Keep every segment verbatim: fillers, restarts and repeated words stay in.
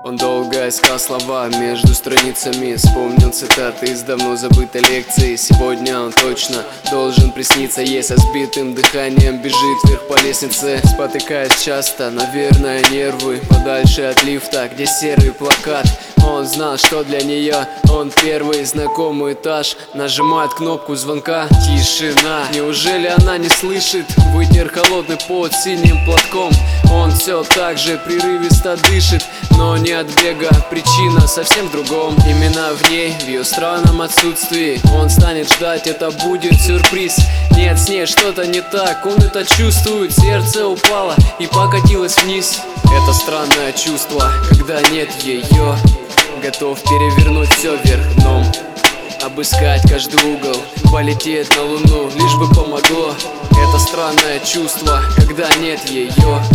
Он долго искал слова между страницами, вспомнил цитаты из давно забытой лекции. Сегодня он точно должен присниться ей, со сбитым дыханием бежит вверх по лестнице, спотыкаясь часто, наверное, нервы. Подальше от лифта, где серый плакат. Он знал, что для нее он первый знакомый этаж. Нажимает кнопку звонка, тишина. Неужели она не слышит? Вытер холодный пот синим платком. Он все так же прерывисто дышит, но не от бега, причина совсем в другом. Именно в ней, в ее странном отсутствии, он станет ждать, это будет сюрприз. Нет, с ней что-то не так, он это чувствует. Сердце упало и покатилось вниз. Это странное чувство, когда нет ее. Готов перевернуть все вверх дном, обыскать каждый угол, полететь на луну, лишь бы помогло. Это странное чувство, когда нет ее.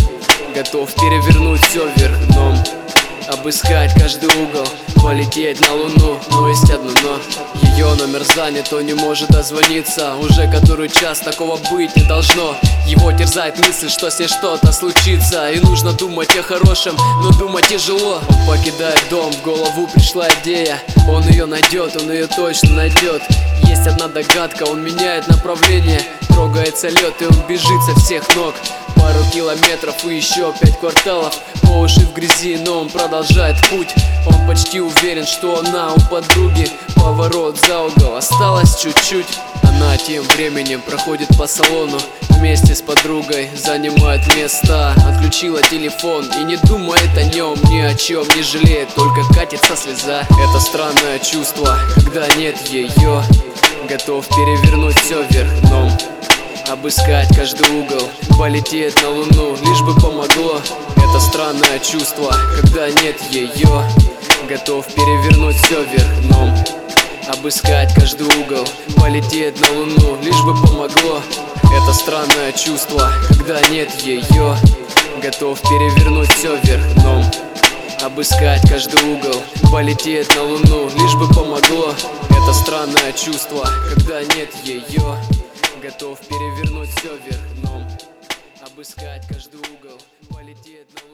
Готов перевернуть все вверх дном, обыскать каждый угол, полететь на луну. Но есть одно но: ее номер занят, он не может дозвониться. Уже который час, такого быть не должно. Его терзает мысль, что с ней что-то случится, и нужно думать о хорошем, но думать тяжело. Он покидает дом, в голову пришла идея. Он ее найдет, он ее точно найдет. Есть одна догадка, он меняет направление. Трогается лед, и он бежит со всех ног. Пару километров и еще пять кварталов, по уши в грязи, но он продолжает путь. Он почти уверен, что она у подруги. Поворот за угол, осталось чуть-чуть. Она тем временем проходит по салону, вместе с подругой занимает место. Отключила телефон и не думает о нем, ни о чем не жалеет, только катится слеза. Это странное чувство, когда нет ее. Готов перевернуть все вверх дном, обыскать каждый угол, полететь на луну, лишь бы помогло. Это странное чувство, когда нет ее. Готов перевернуть все вверх дном, обыскать каждый угол, полететь на луну, лишь бы помогло. Это странное чувство, когда нет ее. Готов перевернуть все вверх дном, обыскать каждый угол, полететь на луну, лишь бы помогло. Это странное чувство, когда нет ее. Готов перевернуть все вверх дном, обыскать каждый угол, полететь на луну.